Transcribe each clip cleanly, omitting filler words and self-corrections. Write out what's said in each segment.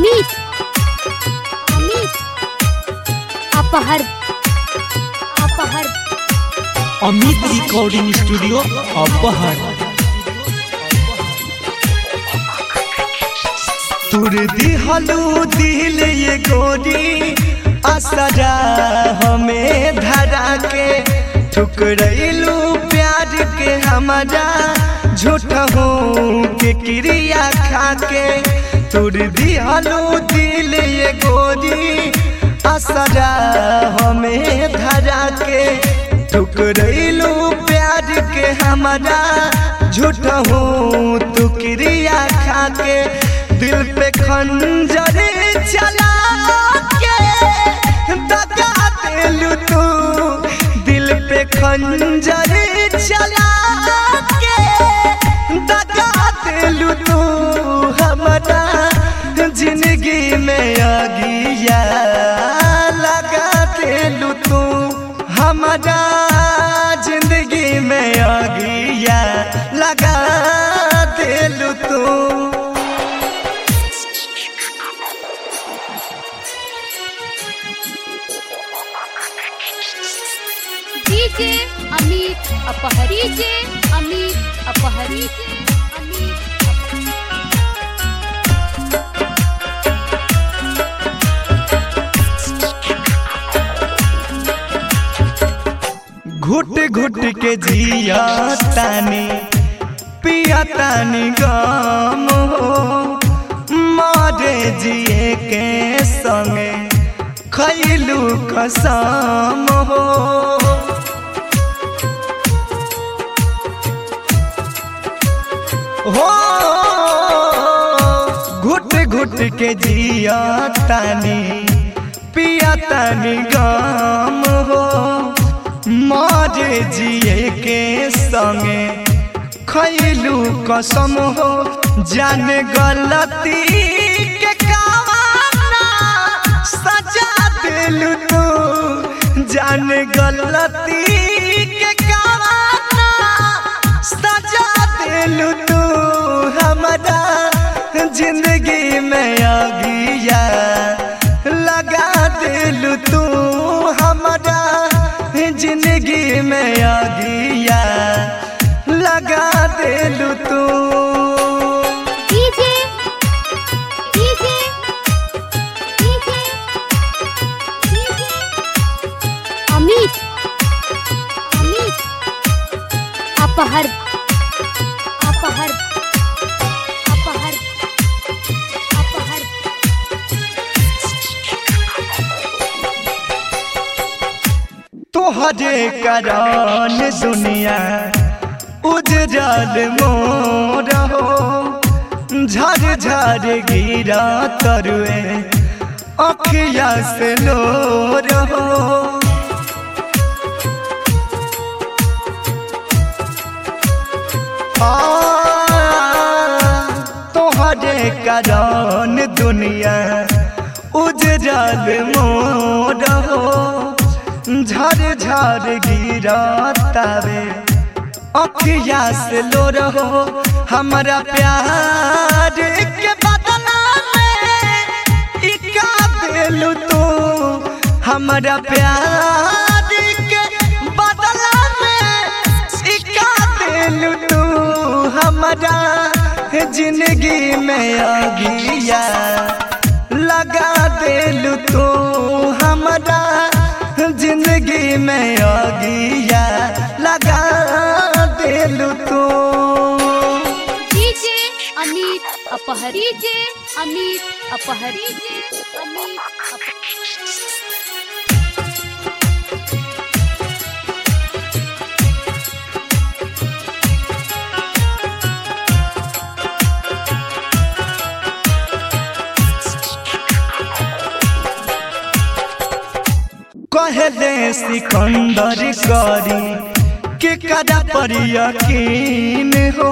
अमित अमित अपहर अपहर Amit recording studio अपहर। तुर दिहलू दिल ये गोरी असरा हमें धरा के ठुकरैलू प्यार के हमारा झूठ हो के क्रिया खा के। तुर दिहलू दिल ये गोरी असरा हमें धरा के ठुकरैलू प्यार के हमारा झूठ हो तू क्रिया खा के। दिल पे खंजर चला के दगा देलू तू, दिल पे खंजर चला के दगा देलू तू। हमारा जिंदगी में आगिया लगा देलू तू, हमारा जिंदगी में आगिया लगा देलू तू। डीजे अमित अपहर डीजे अमित अपहर डीजे अमित घुट घुट के जिया तानी पिया तानी गम हो, मारे जिए के संगे खैलू कसम हो। हो घुट घुट के जिया तानी पिया तानी गम हो, मारे जिए के संगे खैलू कसम हो। जान गलती के कावाना सजा दिलू तू, जान गलती के कावाना सजा दिलू तू। हमारा जिंदगी में आगिया लगा दिलू तू, हमारा जिंदगी में आगिया लगा देलू तू। DJ DJ DJ DJ Amit Amit अपहर अपहर अपहर अपहर तोहरे कारण दुनिया उजजल मोर हो, झर झर गिरा तरुए अखिया से लोर हो। तोहरे कारण दुनिया उजजल मोर हो, झर झर गिरा तावे अखिया से लो रहो। हमारा प्यार के बदला में इका देलू तू, हमारा प्यार के बदला में इका देलू तू। हमारा जिंदगी में आगिया लगा देलू तू, हमारा जिंदगी में आगिया लगा देलू तू। डीजे अमित अपहर डीजे अमित अपहर डीजे अमित कहले सिकंदर करी के कदा पर यकीन हो,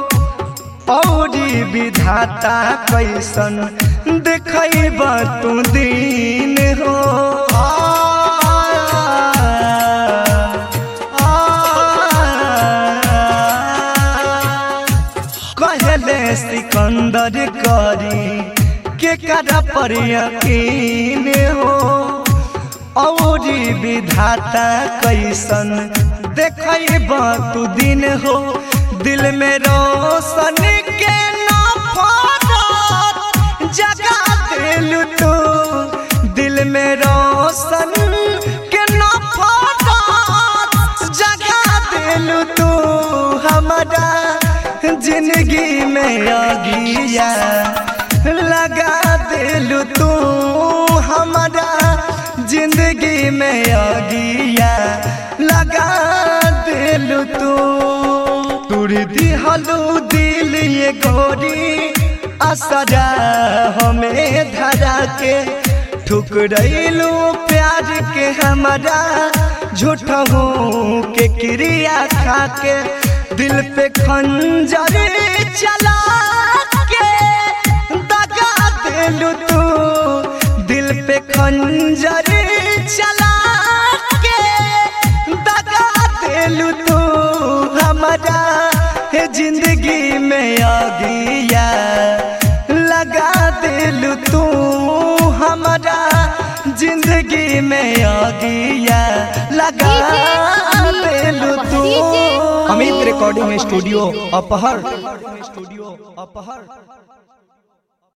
औरी विधाता कैसन देखैबा तू दिन हो। कहले सिकंदर करी के करा पर यकीन हो औरी विधाता कैसन देखब तू दिन हो दिल में रोशन के नफरत जगा दिल तू दिल में रोशन के नफरत जगा दिल तू हमारा जिंदगी में आगिया लगा दिल तू हमारा जिंदगी में आगिया लगा दिल तू तुर दिहलू दिल ये गोरी असरा हमें धरा के ठुकरैलू प्यार के हमारा झूठा हो के क्रिया खा के दिल पे खंजर चला के दगा दिल तू दिल पे खंजर चला के दगा दिल तू हमारा जिंदगी में आगिया लगा दिल तू हमारा जिंदगी में आगिया लगा दिल तू। अमित रिकॉर्डिंग स्टूडियो अपहर।